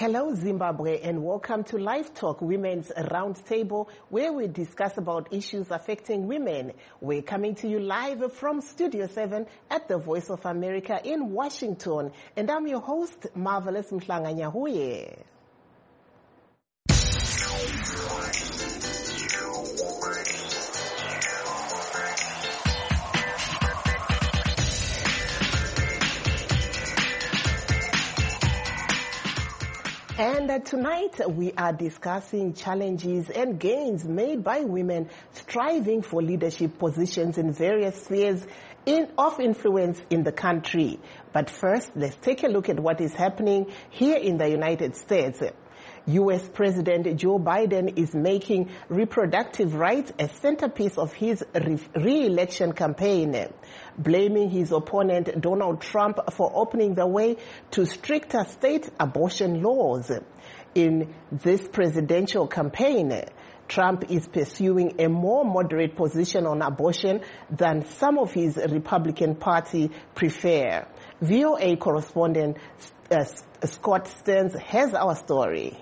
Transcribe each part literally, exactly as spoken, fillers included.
Hello Zimbabwe and welcome to Live Talk Women's Roundtable, where we discuss about issues affecting women. We're coming to you live from Studio seven at the Voice of America in Washington. And I'm your host, Marvelous Mhlanganyahuye. And uh, tonight we are discussing challenges and gains made by women striving for leadership positions in various spheres in, of influence in the country. But first, let's take a look at what is happening here in the United States. U S President Joe Biden is making reproductive rights a centerpiece of his re-election campaign, blaming his opponent Donald Trump for opening the way to stricter state abortion laws. In this presidential campaign, Trump is pursuing a more moderate position on abortion than some of his Republican Party prefer. V O A correspondent uh, Scott Stearns has our story.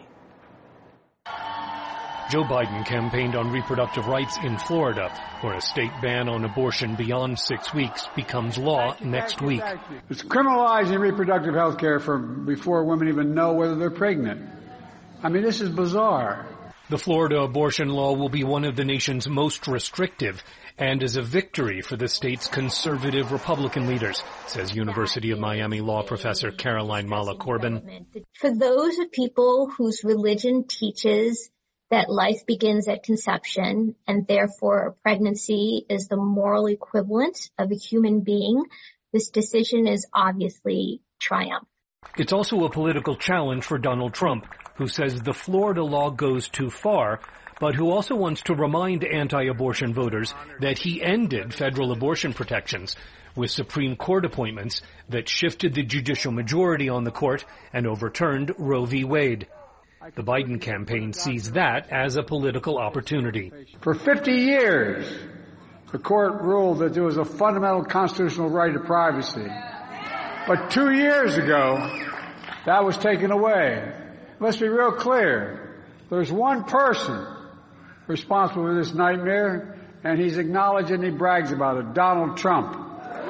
Joe Biden campaigned on reproductive rights in Florida, where a state ban on abortion beyond six weeks becomes law next week. It's criminalizing reproductive health care for before women even know whether they're pregnant. I mean, this is bizarre. The Florida abortion law will be one of the nation's most restrictive and is a victory for the state's conservative Republican leaders, says University of Miami law professor Caroline Mala Corbin. For those people whose religion teaches that life begins at conception and therefore a pregnancy is the moral equivalent of a human being, this decision is obviously triumph. It's also a political challenge for Donald Trump, who says the Florida law goes too far, but who also wants to remind anti-abortion voters that he ended federal abortion protections with Supreme Court appointments that shifted the judicial majority on the court and overturned Roe v. Wade. The Biden campaign sees that as a political opportunity. For fifty years, the court ruled that there was a fundamental constitutional right to privacy. But two years ago, that was taken away. Let's be real clear. There's one person responsible for this nightmare, and he's acknowledged and he brags about it, Donald Trump.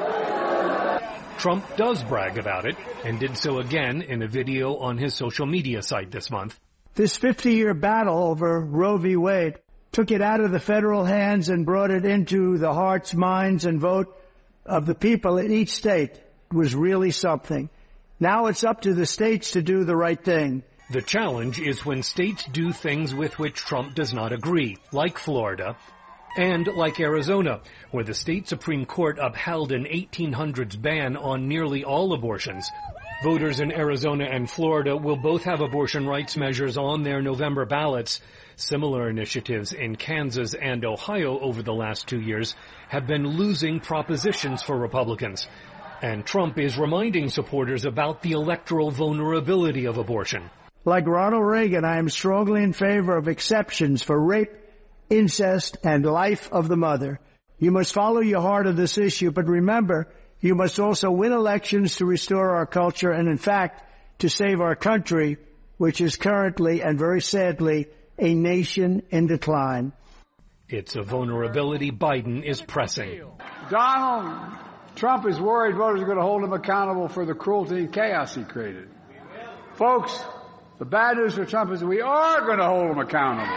Trump does brag about it, and did so again in a video on his social media site this month. This fifty-year battle over Roe v. Wade took it out of the federal hands and brought it into the hearts, minds, and vote of the people in each state. It was really something. Now it's up to the states to do the right thing. The challenge is when states do things with which Trump does not agree, like Florida, and like Arizona, where the state Supreme Court upheld an eighteen hundreds ban on nearly all abortions. Voters in Arizona and Florida will both have abortion rights measures on their November ballots. Similar initiatives in Kansas and Ohio over the last two years have been losing propositions for Republicans. And Trump is reminding supporters about the electoral vulnerability of abortion. Like Ronald Reagan, I am strongly in favor of exceptions for rape, incest, and life of the mother. You must follow your heart of this issue, but remember, you must also win elections to restore our culture and, in fact, to save our country, which is currently, and very sadly, a nation in decline. It's a vulnerability Biden is pressing. Donald Trump is worried voters are going to hold him accountable for the cruelty and chaos he created. Folks, the bad news for Trump is we are going to hold him accountable.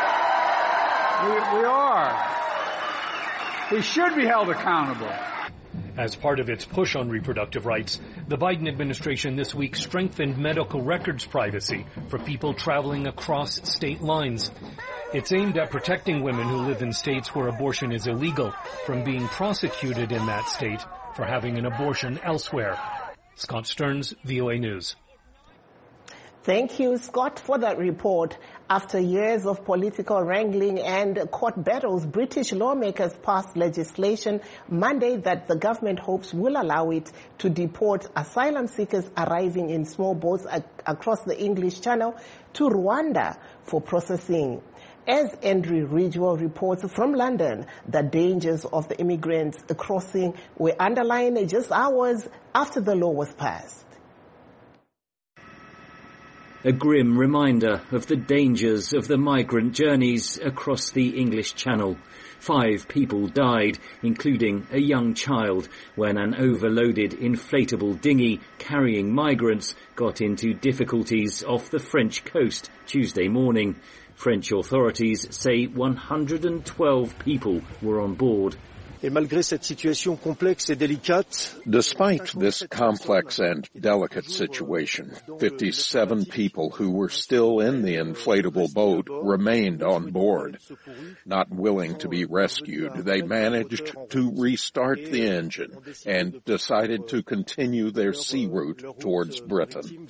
We, we are. He should be held accountable. As part of its push on reproductive rights, the Biden administration this week strengthened medical records privacy for people traveling across state lines. It's aimed at protecting women who live in states where abortion is illegal from being prosecuted in that state for having an abortion elsewhere. Scott Stearns, V O A News. Thank you, Scott, for that report. After years of political wrangling and court battles, British lawmakers passed legislation Monday that the government hopes will allow it to deport asylum seekers arriving in small boats ac- across the English Channel to Rwanda for processing. As Andrew Ridgewell reports from London, the dangers of the immigrants crossing were underlined just hours after the law was passed. A grim reminder of the dangers of the migrant journeys across the English Channel. Five people died, including a young child, when an overloaded inflatable dinghy carrying migrants got into difficulties off the French coast Tuesday morning. French authorities say one hundred twelve people were on board. Despite this complex and delicate situation, fifty-seven people who were still in the inflatable boat remained on board. Not willing to be rescued, they managed to restart the engine and decided to continue their sea route towards Britain.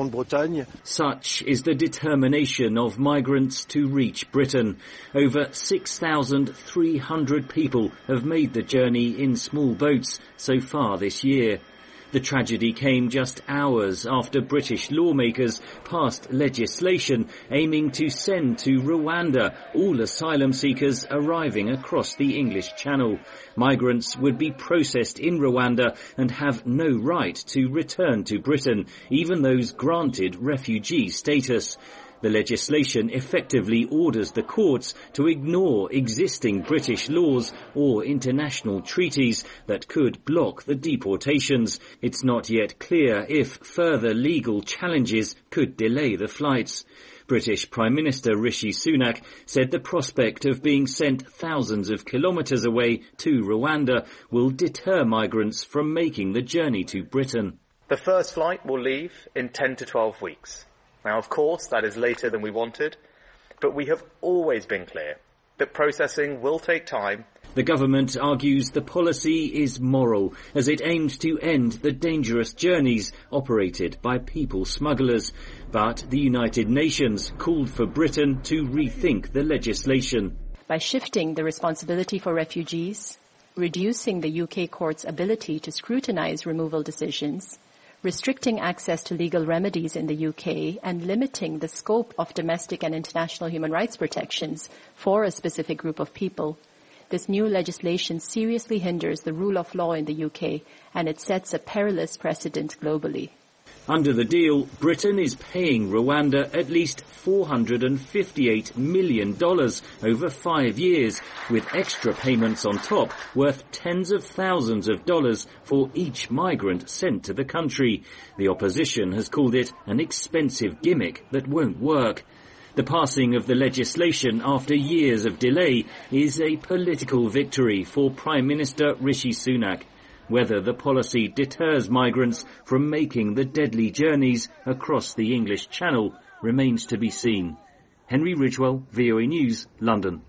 Such is the determination of migrants to reach Britain. Over six thousand three hundred people have made the journey in small boats so far this year. The tragedy came just hours after British lawmakers passed legislation aiming to send to Rwanda all asylum seekers arriving across the English Channel. Migrants would be processed in Rwanda and have no right to return to Britain, even those granted refugee status. The legislation effectively orders the courts to ignore existing British laws or international treaties that could block the deportations. It's not yet clear if further legal challenges could delay the flights. British Prime Minister Rishi Sunak said the prospect of being sent thousands of kilometres away to Rwanda will deter migrants from making the journey to Britain. The first flight will leave in ten to twelve weeks. Now, of course, that is later than we wanted, but we have always been clear that processing will take time. The government argues the policy is moral, as it aimed to end the dangerous journeys operated by people smugglers. But the United Nations called for Britain to rethink the legislation. By shifting the responsibility for refugees, reducing the U K court's ability to scrutinise removal decisions, restricting access to legal remedies in the U K, and limiting the scope of domestic and international human rights protections for a specific group of people. This new legislation seriously hinders the rule of law in the U K, and it sets a perilous precedent globally. Under the deal, Britain is paying Rwanda at least four hundred fifty-eight million dollars over five years, with extra payments on top worth tens of thousands of dollars for each migrant sent to the country. The opposition has called it an expensive gimmick that won't work. The passing of the legislation after years of delay is a political victory for Prime Minister Rishi Sunak. Whether the policy deters migrants from making the deadly journeys across the English Channel remains to be seen. Henry Ridgewell, V O A News, London.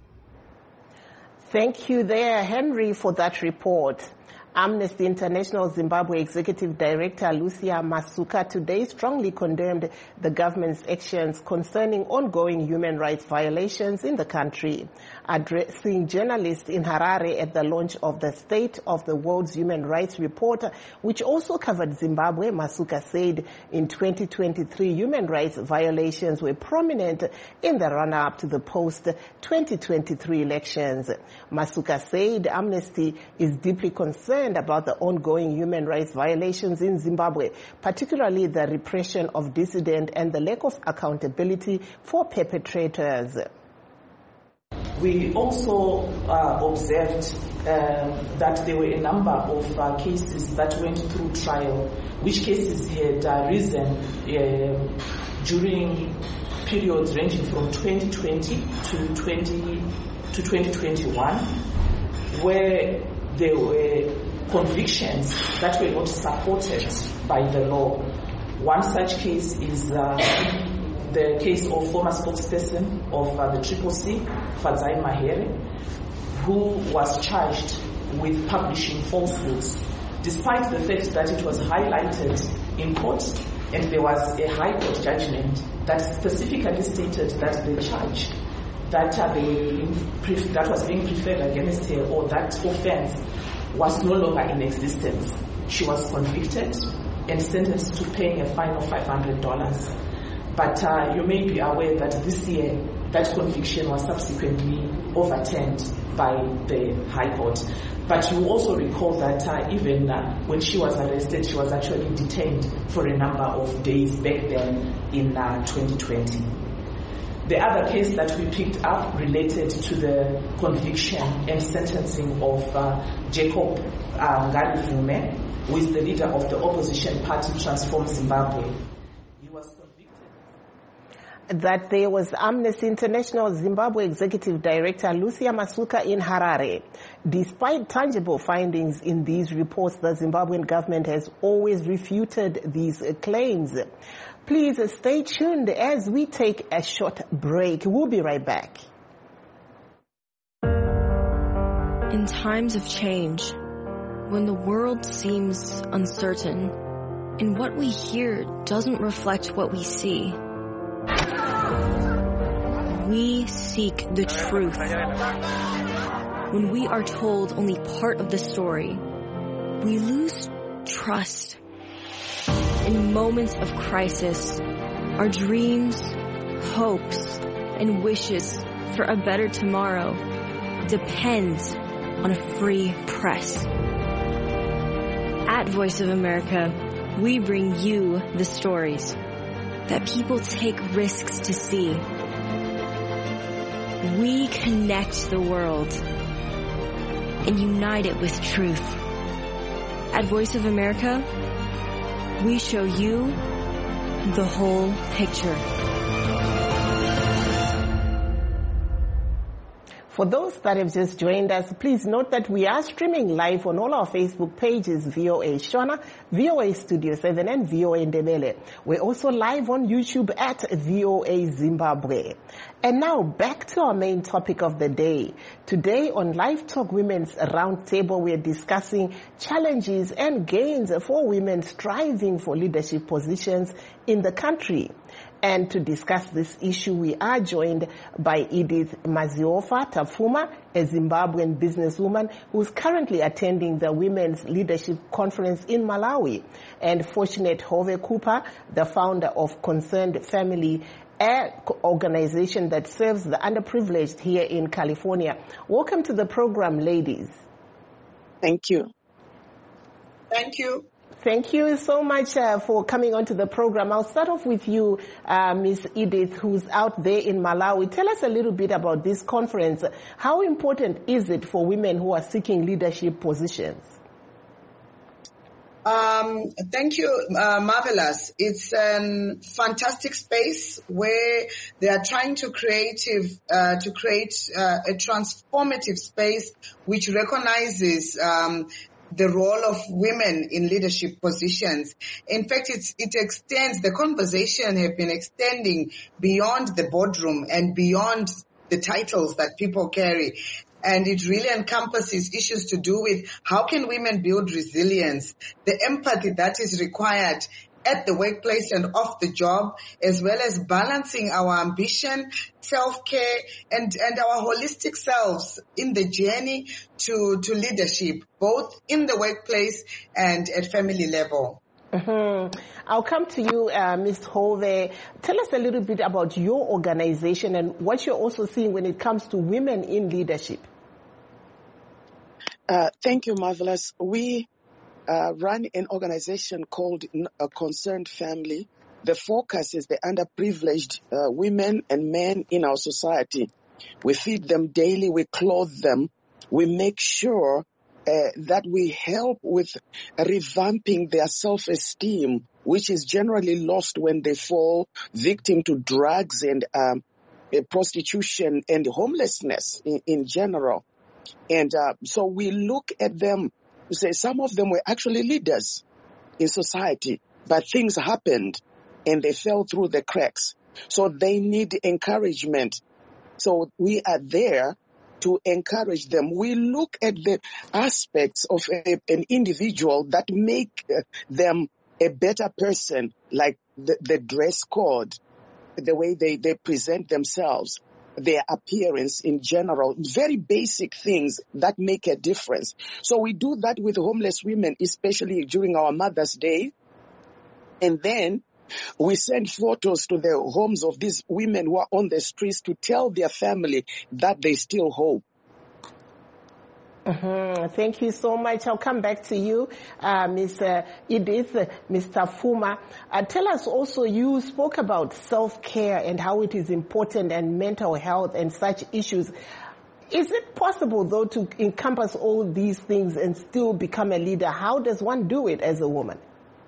Thank you there, Henry, for that report. Amnesty International Zimbabwe Executive Director Lucia Masuka today strongly condemned the government's actions concerning ongoing human rights violations in the country. Addressing journalists in Harare at the launch of the State of the World's Human Rights Report, which also covered Zimbabwe, Masuka said in twenty twenty-three human rights violations were prominent in the run-up to the post twenty twenty-three elections. Masuka said Amnesty is deeply concerned about the ongoing human rights violations in Zimbabwe, particularly the repression of dissidents and the lack of accountability for perpetrators. We also uh, observed um, that there were a number of uh, cases that went through trial, which cases had uh, risen uh, during periods ranging from twenty twenty to twenty to twenty twenty-one, where there were convictions that were not supported by the law. One such case is uh, the case of former spokesperson of uh, the Triple C, Fadzai Mahere, who was charged with publishing falsehoods, despite the fact that it was highlighted in court and there was a High Court judgment that specifically stated that the charge that, uh, they, that was being preferred against her, or that offense, was no longer in existence. She was convicted and sentenced to paying a fine of five hundred dollars. But uh, you may be aware that this year that conviction was subsequently overturned by the High Court. But you also recall that uh, even uh, when she was arrested, she was actually detained for a number of days back then in uh, twenty twenty. The other case that we picked up related to the conviction and sentencing of uh, Jacob uh, Ngalivume, who is the leader of the opposition party Transform Zimbabwe. He was convicted. That there was Amnesty International Zimbabwe Executive Director Lucia Masuka in Harare. Despite tangible findings in these reports, the Zimbabwean government has always refuted these claims. Please stay tuned as we take a short break. We'll be right back. In times of change, when the world seems uncertain and what we hear doesn't reflect what we see, we seek the truth. When we are told only part of the story, we lose trust. In moments of crisis, our dreams, hopes, and wishes for a better tomorrow depends on a free press. At Voice of America, we bring you the stories that people take risks to see. We connect the world and unite it with truth. At Voice of America, we show you the whole picture. For those that have just joined us, please note that we are streaming live on all our Facebook pages, V O A Shona, V O A Studio seven, and V O A Ndebele. We're also live on YouTube at V O A Zimbabwe. And now back to our main topic of the day. Today on Live Talk Women's Roundtable, we're discussing challenges and gains for women striving for leadership positions in the country. And to discuss this issue, we are joined by Edith Maziofa Tafuma, a Zimbabwean businesswoman who's currently attending the Women's Leadership Conference in Malawi, and Fortunate Hove Cooper, the founder of Concerned Family, an organization that serves the underprivileged here in California. Welcome to the program, ladies. Thank you. Thank you. Thank you so much uh, for coming onto the program. I'll start off with you, uh, Miz Edith, who's out there in Malawi. Tell us a little bit about this conference. How important is it for women who are seeking leadership positions? Um, thank you, uh, Marvelous. It's a fantastic space where they are trying to creative uh, to create uh, a transformative space which recognizes um, the role of women in leadership positions. In fact, it's, it extends, the conversation have been extending beyond the boardroom and beyond the titles that people carry. And it really encompasses issues to do with how can women build resilience, the empathy that is required at the workplace and off the job, as well as balancing our ambition, self-care, and, and our holistic selves in the journey to, to leadership, both in the workplace and at family level. Mm-hmm. I'll come to you, uh, Miz Hove. Tell us a little bit about your organization and what you're also seeing when it comes to women in leadership. Uh, thank you, Marvelous. We Uh, run an organization called uh, Concerned Family. The focus is the underprivileged uh, women and men in our society. We feed them daily, we clothe them, we make sure uh, that we help with revamping their self-esteem, which is generally lost when they fall victim to drugs and um, uh, prostitution and homelessness in, in general. And uh, so we look at them. You say some of them were actually leaders in society, but things happened and they fell through the cracks. So they need encouragement. So we are there to encourage them. We look at the aspects of a, an individual that make them a better person, like the, the dress code, the way they, they present themselves, their appearance in general, very basic things that make a difference. So we do that with homeless women, especially during our Mother's Day. And then we send photos to the homes of these women who are on the streets to tell their family that they still hope. Mm-hmm. Thank you so much. I'll come back to you, uh, Miz Uh, Edith, uh, Mister Fuma. Uh, tell us also, you spoke about self-care and how it is important and mental health and such issues. Is it possible, though, to encompass all these things and still become a leader? How does one do it as a woman?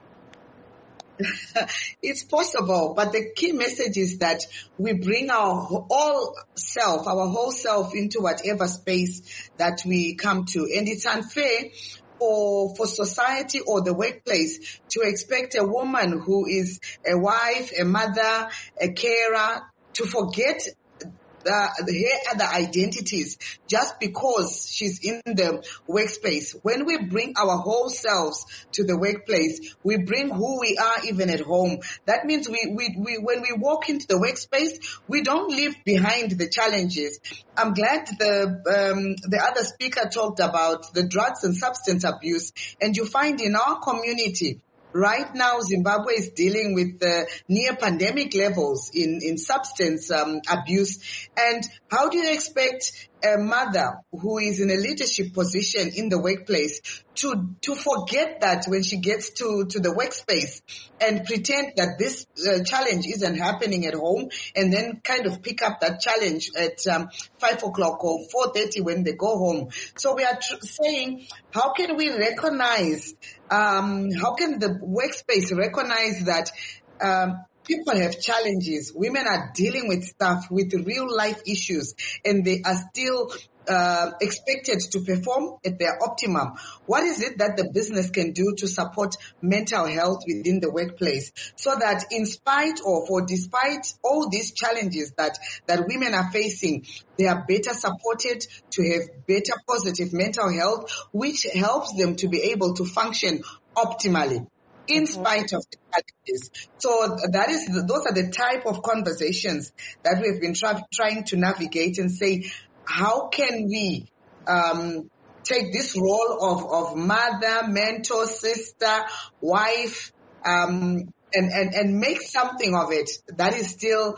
It's possible, but the key message is that we bring our all self, our whole self into whatever space that we come to. And it's unfair for, for society or the workplace to expect a woman who is a wife, a mother, a carer to forget Uh, her other identities just because she's in the workspace. When we bring our whole selves to the workplace, we bring who we are even at home. That means we, we, we when we walk into the workspace, we don't leave behind the challenges. I'm glad the um, the other speaker talked about the drugs and substance abuse, and you find in our community right now, Zimbabwe is dealing with uh, near pandemic levels in, in substance um, abuse. And how do you expect a mother who is in a leadership position in the workplace to, to forget that when she gets to, to the workspace and pretend that this uh, challenge isn't happening at home and then kind of pick up that challenge at um, five o'clock or four thirty when they go home? So we are tr- saying, how can we recognize Um, how can the workspace recognize that um, people have challenges? Women are dealing with stuff, with real life issues, and they are still uh, expected to perform at their optimum. What is it that the business can do to support mental health within the workplace so that in spite of or despite all these challenges that, that women are facing, they are better supported to have better positive mental health, which helps them to be able to function optimally in spite of the challenges. So that is, those are the type of conversations that we've been tra- trying to navigate and say, how can we um, take this role of, of mother, mentor, sister, wife, um, and, and, and make something of it that is still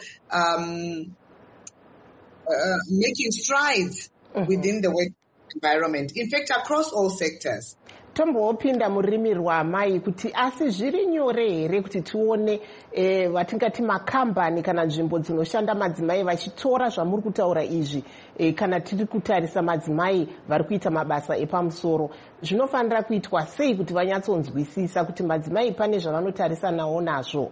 um, uh, making strides mm-hmm. within the work environment, in fact, across all sectors. Tombopinda murimi rwamai kuti asi zviri nyore here kuti tione eh, vatingati makambani kana nzvimbo dzinoshanda madzimai vachitora zvamuri kutaura izvi eh, kana tiri kutarisa madzimai vari kuita mabasa epamusoro, zvinofanira kuitwa sei kuti vanyatsonzwisisa kuti madzimai pane zvavanotarisa nawo nazvo?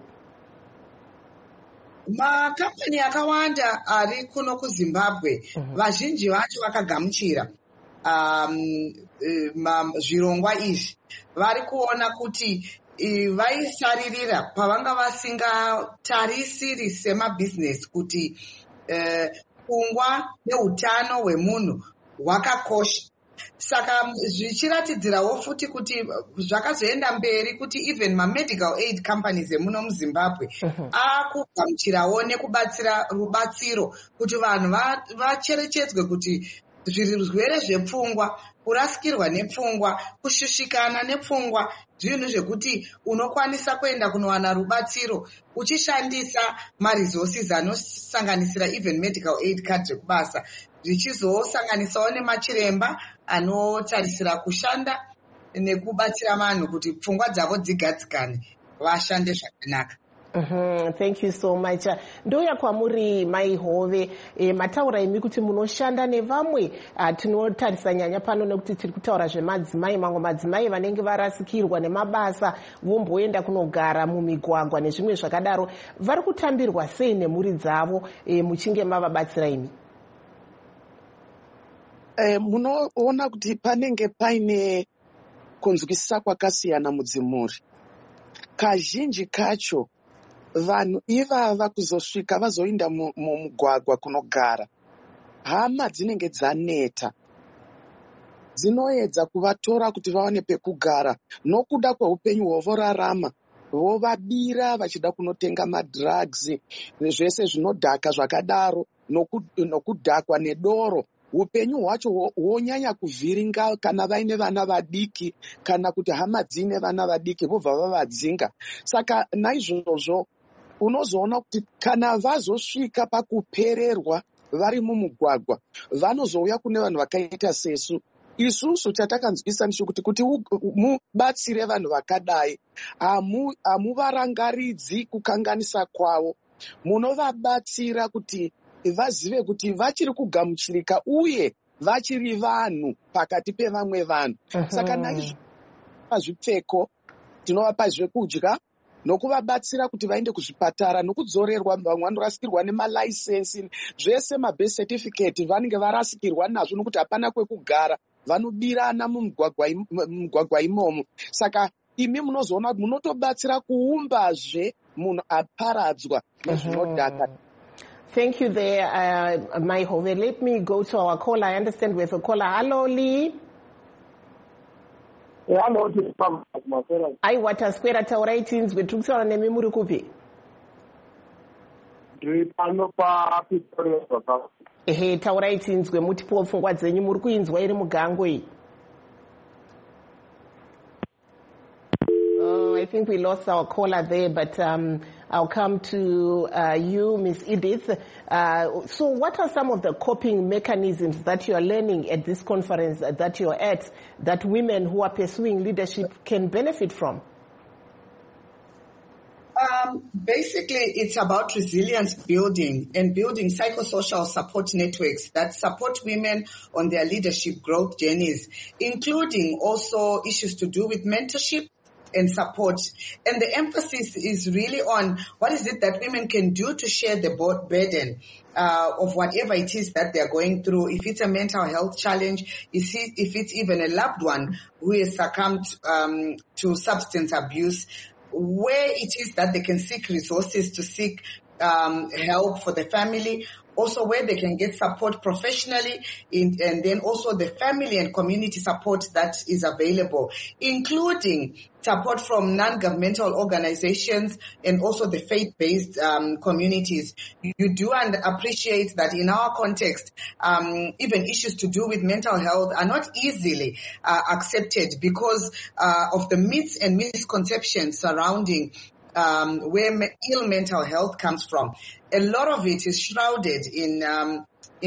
Makambani akawanda ari kuno kuZimbabwe vazhinji vacho vakagamuchira Um, um, zvirongwa izvi vari kuona kuti uh, vaisaririra pavanga vasingatarisiri semabhizinesi kuti pfungwa uh, neutano hwemunhu hwakakosha. Saka zvichiratidzirawo futi kuti zvakazoenda mberi kuti even ma-medical aid companies emuno muZimbabwe akugamuchirawo nekubatsira rubatsiro kuti vanhu vacherechedzwe kuti zvirwere zvepfungwa, kurasikirwa nepfungwa, kushushikana nepfungwa, zvinhu zvekuti unokwanisa kuenda kunowana rubatsiro uchishandisa ma-resources anosanganisira even medical aid card zvekubasa, zvichizosanganisawo nemachiremba anotarisira kushanda nekubatsira vanhu kuti pfungwa dzavo dzigadzikane vashande zvakanaka. Mm-hmm. Thank you so much. Ndoya kwamuri Mai Hove, e, mataura imi kuti munoshanda nevamwe uh, tinotarisa nyanya pano nekuti tiri kutaura zvemadzimai, mamwe madzimai vanenge varasikirwa nemabasa vomboenda kunogara mumigwagwa nezvimwe zvakadaro, vari kutambirwa sei nemhuri dzavo e, muchinge mavabatsira imi? E, munoona kuti panenge paine kunzwisisa kwakasiyana mudzimhuri. Kazhinji kacho vanhu ivava kuzosvika vazoinda mumugwagwa kunogara, hama dzinenge dzaneta, dzinoedza kuvatora kuti vaone pekugara nokuda kweupenyu hwovorarama, vovabira vachida kunotenga madrugs, zvese zvinodhaka zvakadaro, nokudhakwa nedoro. Upenyu hwacho hwonyanya kuvhiringa kana vaine vana vadiki kana kuti hama dzine vana vadiki vobva vavadzinga. Saka naizvozvo unozoona kuti kana vazosvika pakupererwa vari mumugwagwa, vanozouya kune vanhu vakaita sesu isusu tatakanzwisisa kuti kuti mubatsire vanhu vakadai hamuvarangaridzi kukanganisa kwavo, munovabatsira kuti vazive kuti vachiri kugamuchirika uye vachiri vanhu pakati pevamwe vanhu. Saka naizvo pazvipfeko tinovapa zvekudya nokuvabatsira kuti vaende kuzvipatara nokudzorerwa. Vamwe vanorasikirwa nemalaisensi, zvese mabirth certificate vanenge varasikirwa nazvo nokuti hapana kwekugara, vanobirana mumugwagwa imomo. Saka imi munozoona kuti munotobatsira kuumbazve munhu aparadzwa nezvinodhaka. Thank you there, uh, Maihove. Let me go to our caller. I understand we have a caller. Hello, Lee. Hello, ai wataswera taurai tinzwe tiri kutaura nemi muri kupi? Ndiri pano paPretoria. Ehe, taurai tinzwe mutipowo pfungwa dzenyu, muri kuinzwa iri mugango iyi? Oh, I think we lost our caller there, but um, I'll come to uh, you, Miss Edith. Uh, so what are some of the coping mechanisms that you are learning at this conference that you're at that women who are pursuing leadership can benefit from? Um, basically, it's about resilience building and building psychosocial support networks that support women on their leadership growth journeys, including also issues to do with mentorship and support. And the emphasis is really on what is it that women can do to share the burden uh, of whatever it is that they're going through. If it's a mental health challenge, if, it, if it's even a loved one who has succumbed um, to substance abuse, where it is that they can seek resources to seek um, help for the family, also where they can get support professionally, in, and then also the family and community support that is available, including support from non-governmental organizations and also the faith-based um, communities. You do and appreciate that in our context, um, even issues to do with mental health are not easily uh, accepted because uh, of the myths and misconceptions surrounding Um, where me- ill mental health comes from. A lot of it is shrouded in, um,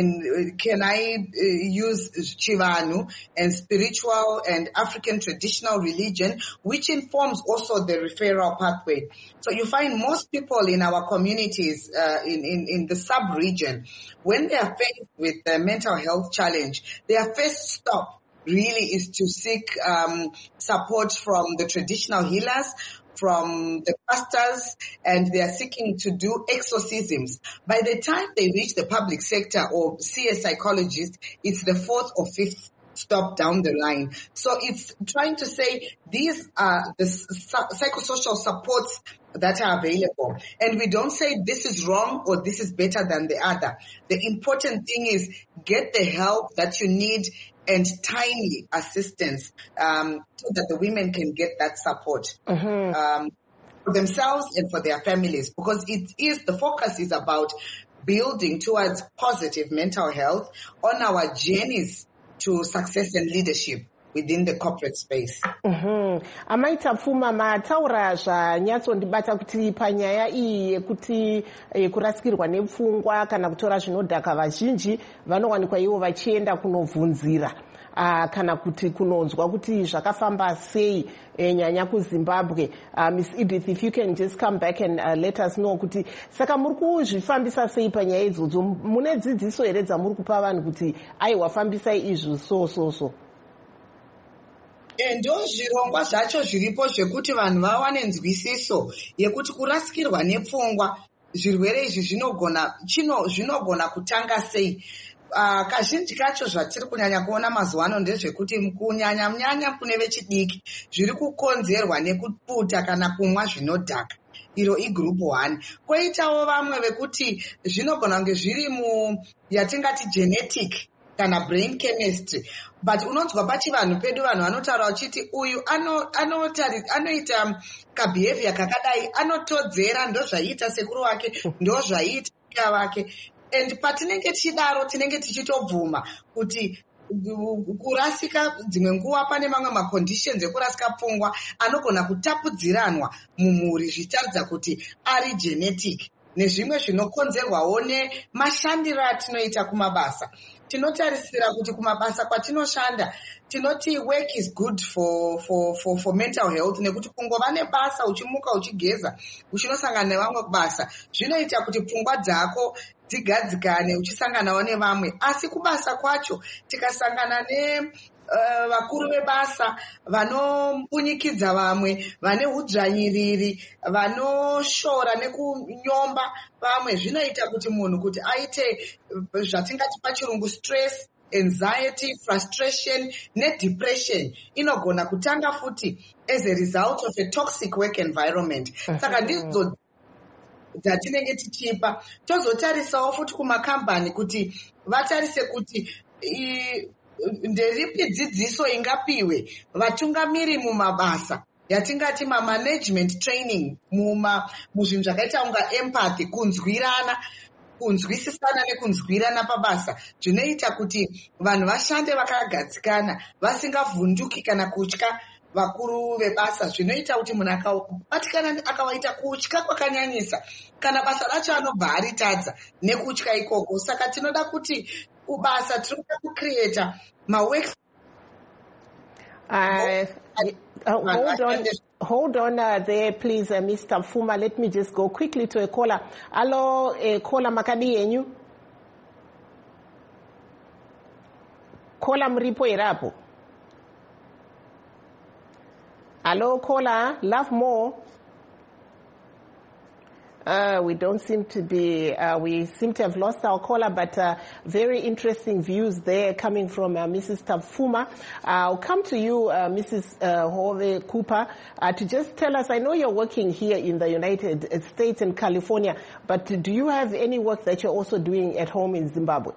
in can I uh, use Chivanu and spiritual and African traditional religion, which informs also the referral pathway. So you find most people in our communities uh, in, in, in the sub-region, when they are faced with a mental health challenge, their first stop really is to seek um, support from the traditional healers, from the pastors, and they are seeking to do exorcisms. By the time they reach the public sector or see a psychologist, it's the fourth or fifth stop down the line. So it's trying to say these are the psychosocial supports that are available. And we don't say this is wrong or this is better than the other. The important thing is get the help that you need and timely assistance um, so that the women can get that support mm-hmm. um, for themselves and for their families. Because it is, the focus is about building towards positive mental health on our journeys to success and leadership within the corporate space. Mm-hmm. Amaita Pfuma mataura zvanyatsondibata kuti panyaya iyi yekuti kurasikirwa nepfungwa kana kutora zvinodhaka vazhinji vanowanikwa ivo vachienda kunovhunzira Uh, kana kuti kunonzwa kuti zvakafamba sei eh, nyanya kuZimbabwe. uh, Miss Edith, if you can just come back and uh, let us know kuti saka muri kuzvifambisa sei panyaya idzodzo, mune dzidziso here dzamuri kupa vanhu kuti aiwa fambisai izvi so so so? Ndo zvirongwa zvacho zviripo zvekuti vanhu vawane nzwisiso yekuti kurasikirwa nepfungwa zvirwere izvi zvinogona chino zvinogona kutanga sei. Uh, kazhinji kacho zvatiri kunyanya kuona mazuva ano ndezvekuti kunyanya munyanya kune vechidiki zviri kukonzerwa nekuputa kana kumwa zvinodhaka. Iro igroup one. Koitawo vamwe vekuti zvinogona kunge zviri mu yatingati genetic kana brain chemistry, but unonzwa pachivanhu pedu vanhu vanotaura uchiti uyu anoita ano kabehavior kakadai, anotodzera ndo zvaiita sekuru wake, ndo zvaiita mbuya wake. And patinenge tichidaro tinenge tichitobvuma kuti kurasika dzimwe nguva pane mamwe maconditions ekurasika pfungwa anogona kutapudziranwa mumhuri zvichitaridza kuti ari genetic. nezvimwe zvinokonzerwawo nemashandiro atinoita kumabasa. Tinotarisira kuti kumabasa kwatinoshanda tinoti work is good for for for for mental health, nekuti kungova nebasa uchimuka uchigeza uchinosangana nevamwe kubasa zvinoita kuti pfungwa dzako dzigadzikane uchisanganawo nevamwe. Asi kubasa kwacho tikasangana ne Uh, vakuru vebasa vanombunyikidza vamwe, vane udzvanyiriri, vanoshora nekunyomba vamwe, zvinoita kuti munhu kuti aite zvatingati pachirungu stress, anxiety, frustration nedepression inogona kutanga futi as a result of a toxic work environment. Saka ndidzo dzatinenge tichipa. Tozotarisawo futi kumakambani kuti vatarise kuti i, nderipi dzidziso ingapiwe vatungamiri mumabasa yatingati mamanagement training muma muzvinhu zvakaita unga empathy, kunzwirana, kunzwisisana nekunzwirana pabasa, zvinoita kuti vanhu vashande vakagadzikana vasingavhunduki kana kutya vakuru vebasa. Zvinoita kuti munhu akabatikana akawaita kutya kwakanyanyisa kana basa racho anobva aritadza nekutya ikoko. Saka tinoda kuti kubasa tinoda kucreata mawork. Uh, uh, hold on, hold on uh, there, please, uh, Mister Fuma. Let me just go quickly to a caller. Hello, uh, caller Makadi yenyu. Caller mripo irapo. Hello, caller. Love more. Uh, we don't seem to be, uh, we seem to have lost our caller, but uh, very interesting views there coming from uh, Missus Tafuma. Uh, I'll come to you, uh, Missus Uh, Hove Cooper, uh, to just tell us, I know you're working here in the United States and California, but do you have any work that you're also doing at home in Zimbabwe?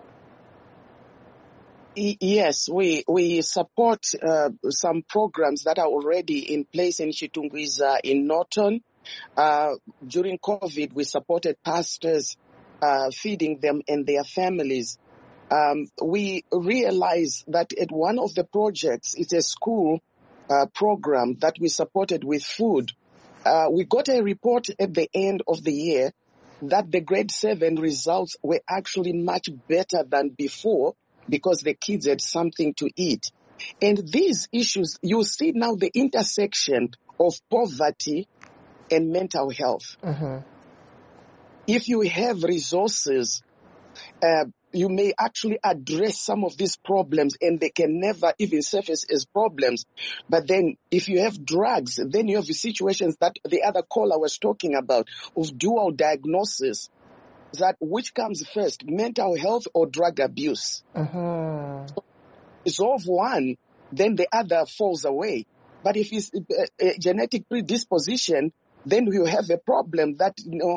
Yes, we we support uh, some programs that are already in place in Chitungwiza, in Norton. Uh, during COVID, we supported pastors, uh, feeding them and their families. Um, we realized that at one of the projects, it's a school uh, program that we supported with food. Uh, we got a report at the end of the year that the grade seven results were actually much better than before because the kids had something to eat. And these issues, you see now the intersection of poverty and mental health. Mm-hmm. If you have resources, uh, you may actually address some of these problems and they can never even surface as problems. But then if you have drugs, then you have the situations that the other caller was talking about of dual diagnosis, that which comes first, mental health or drug abuse. Mm-hmm. So resolve one, then the other falls away. But if it's a, a genetic predisposition, then you have a problem that, you know,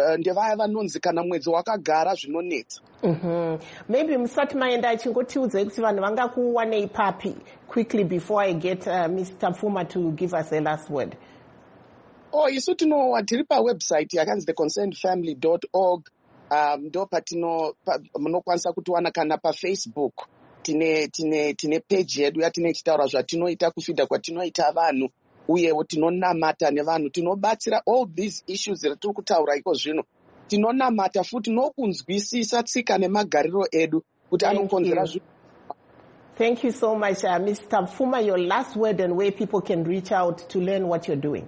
mm-hmm. Maybe msati maenda chingotiudze kuti vanhu vangakuwanei papi quickly before I get uh, Mister Fuma to give us a last word. Oh, isu tinowa tiri pawebsite yakanzi the concerned family dot org. Um, ndo patino munokwanisa kutiwana kana paFacebook. Tine tine tine page yedu yatine chitaura zvatinoita kufida kwatinoita vanhu. Uyewo tinonamata nevanhu tinobatsira all these issues that tiri kutaura iko zvino. Tinonamata futi nokunzwisisa tsika nemagariro edu kuti anokonzera zvi. Thank you so much, uh, Mister Fuma. Your last word and where people can reach out to learn what you're doing.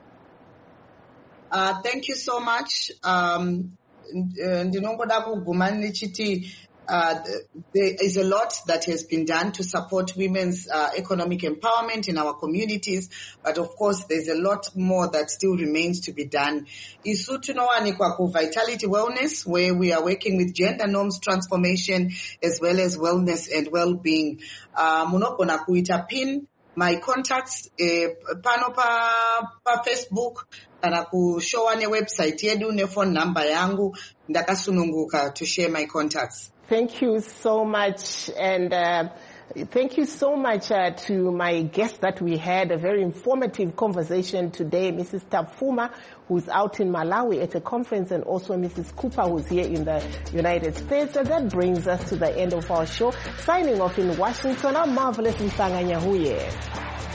Uh, thank you so much. Um, ndinongoda kuguma ndichiti Uh, there is a lot that has been done to support women's uh, economic empowerment in our communities, but of course there's a lot more that still remains to be done. Isu tunowanikwa ku Vitality Wellness, where we are working with gender norms transformation as well as wellness and well-being. Uh, munogona kuita pin my contacts eh, pano pa, pa Facebook kana kushowa ne website yedu ne phone number yangu ndakasununguka to share my contacts. Thank you so much, and uh, thank you so much uh, to my guest that we had a very informative conversation today, Missus Tafuma, who's out in Malawi at a conference, and also Missus Cooper, who's here in the United States. And that brings us to the end of our show. Signing off in Washington, I'm Marvelous Msanganya Huye.